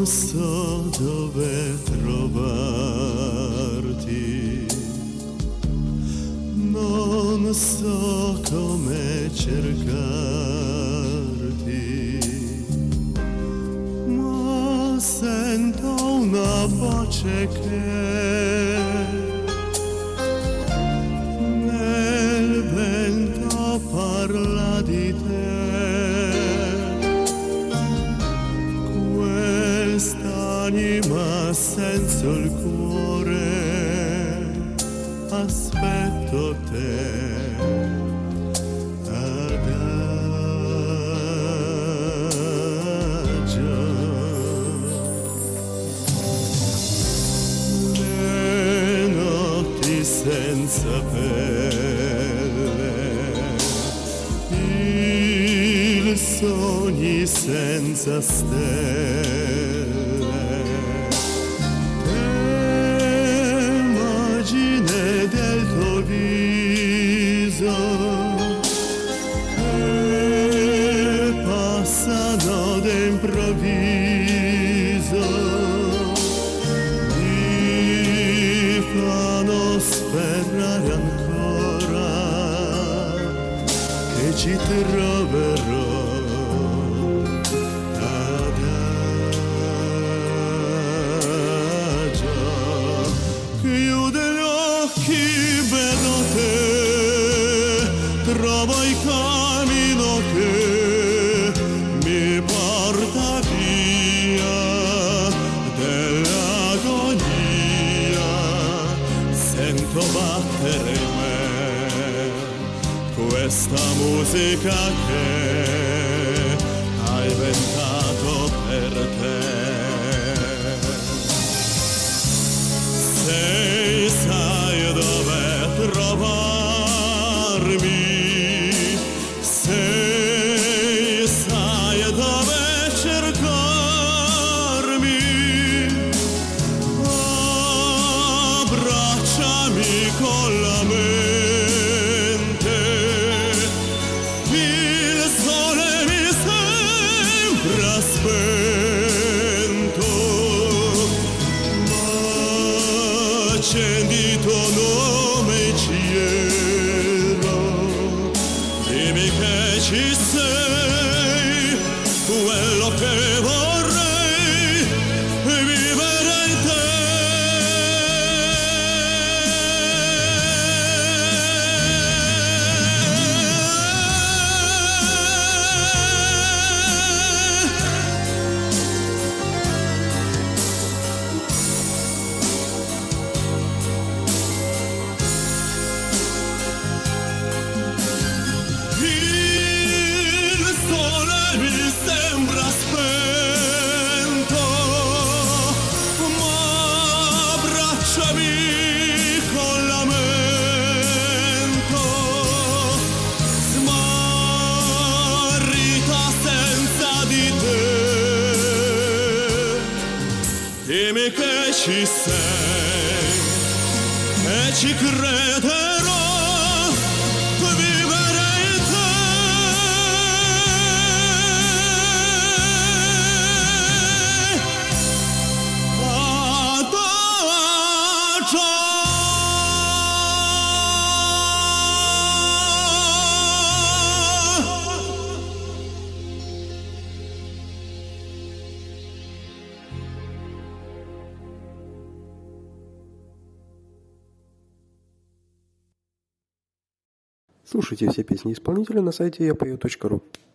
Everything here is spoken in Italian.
Non so dove trovarti, non so come cercarti, ma sento una voce che nel vento parla di te. Quest'anima senza il cuore aspetto te. Adagio. Le notti senza pelle, i sogni senza stelle, immagine del tuo viso che passano d'improvviso, mi fanno sperare ancora che ci troverò. Chiude gli occhi, vedo te, trovo il cammino che mi porta via dell'agonia. Sento battere in me questa musica che hai inventato per te. Se sai dove trovarmi, se sai dove cercarmi, abbracciami con la mente, il sole mi sembra spento, accendi il tuo nome in cielo, dimmi che ci sei, quello che vorrei vivere in te. Il sole mi sembra spento, ma abbracciami con la mente, smarrita senza di te. Dimmi che ci sei e ci crederò. Vivere in te. Adagio. Слушайте все песни исполнителя на сайте yapою.ru.